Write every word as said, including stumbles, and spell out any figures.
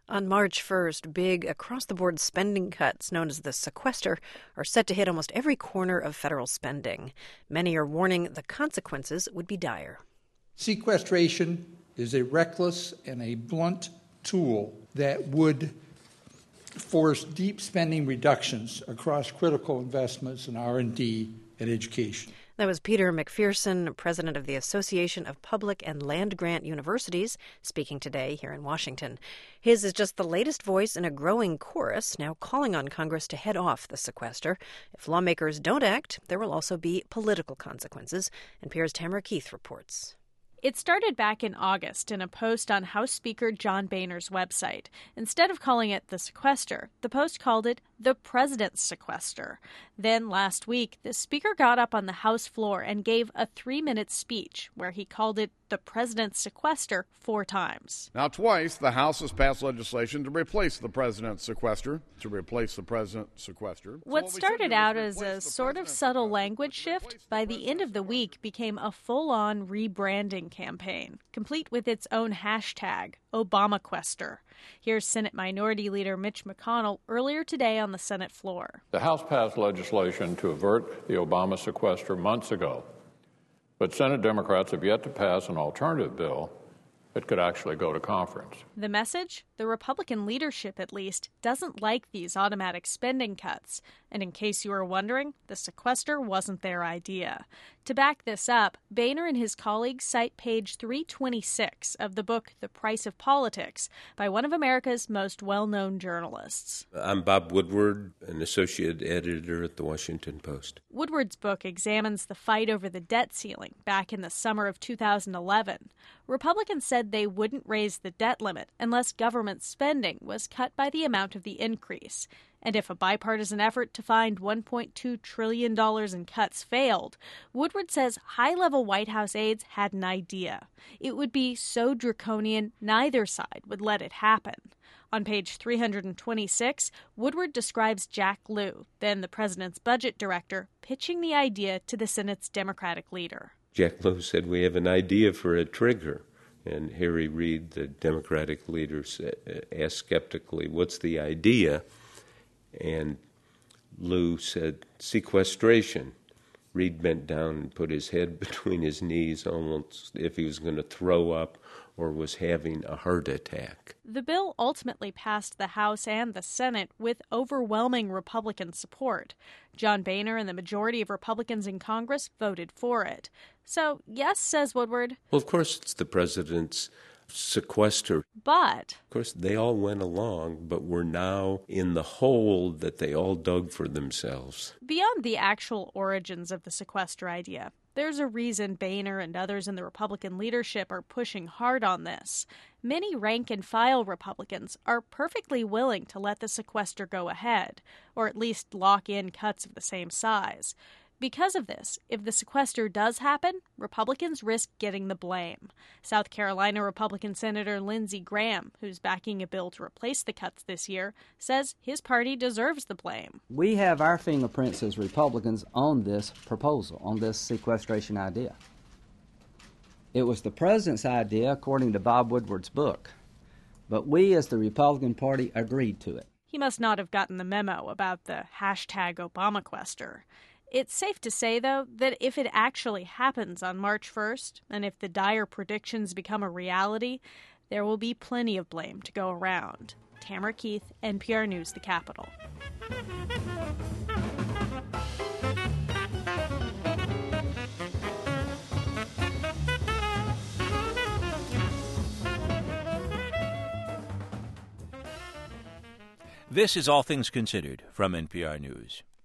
On March first, big across-the-board spending cuts, known as the sequester, are set to hit almost every corner of federal spending. Many are warning the consequences would be dire. Sequestration is a reckless and a blunt tool that would force deep spending reductions across critical investments in R and D and education. That was Peter McPherson, president of the Association of Public and Land-Grant Universities, speaking today here in Washington. His is just the latest voice in a growing chorus, now calling on Congress to head off the sequester. If lawmakers don't act, there will also be political consequences. N P R's Tamara Keith reports. It started back in August in a post on House Speaker John Boehner's website. Instead of calling it the sequester, the post called it the president's sequester. Then last week, the speaker got up on the House floor and gave a three-minute speech where he called it the president's sequester four times. Now, twice, the House has passed legislation to replace the president's sequester, to replace the president's sequester. What, what started out as a sort of subtle sequester, language shift, by the end of the week became a full-on rebranding campaign, complete with its own hashtag, ObamaQuester. Here's Senate Minority Leader Mitch McConnell earlier today on the Senate floor. The House passed legislation to avert the Obama sequester months ago, but Senate Democrats have yet to pass an alternative bill that could actually go to conference. The message? The Republican leadership, at least, doesn't like these automatic spending cuts. And in case you were wondering, the sequester wasn't their idea. To back this up, Boehner and his colleagues cite page three twenty-six of the book The Price of Politics by one of America's most well-known journalists. I'm Bob Woodward, an associate editor at The Washington Post. Woodward's book examines the fight over the debt ceiling back in the summer of two thousand eleven. Republicans said they wouldn't raise the debt limit unless government spending was cut by the amount of the increase. And if a bipartisan effort to find one point two trillion dollars in cuts failed, Woodward says high-level White House aides had an idea. It would be so draconian neither side would let it happen. On page three twenty-six, Woodward describes Jack Lew, then the president's budget director, pitching the idea to the Senate's Democratic leader. Jack Lew said, "We have an idea for a trigger." And Harry Reid, the Democratic leader, asked skeptically, "What's the idea?" And Lew said, "Sequestration." Reid bent down and put his head between his knees, almost if he was going to throw up or was having a heart attack. The bill ultimately passed the House and the Senate with overwhelming Republican support. John Boehner and the majority of Republicans in Congress voted for it. So, yes, says Woodward. Well, of course, it's the president's sequester. But, of course, they all went along, but we're now in the hole that they all dug for themselves. Beyond the actual origins of the sequester idea, there's a reason Boehner and others in the Republican leadership are pushing hard on this. Many rank-and-file Republicans are perfectly willing to let the sequester go ahead, or at least lock in cuts of the same size. Because of this, if the sequester does happen, Republicans risk getting the blame. South Carolina Republican Senator Lindsey Graham, who's backing a bill to replace the cuts this year, says his party deserves the blame. We have our fingerprints as Republicans on this proposal, on this sequestration idea. It was the president's idea, according to Bob Woodward's book, but we as the Republican Party agreed to it. He must not have gotten the memo about the hashtag ObamaQuester. It's safe to say, though, that if it actually happens on March first, and if the dire predictions become a reality, there will be plenty of blame to go around. Tamara Keith, N P R News, The Capitol. This is All Things Considered from N P R News.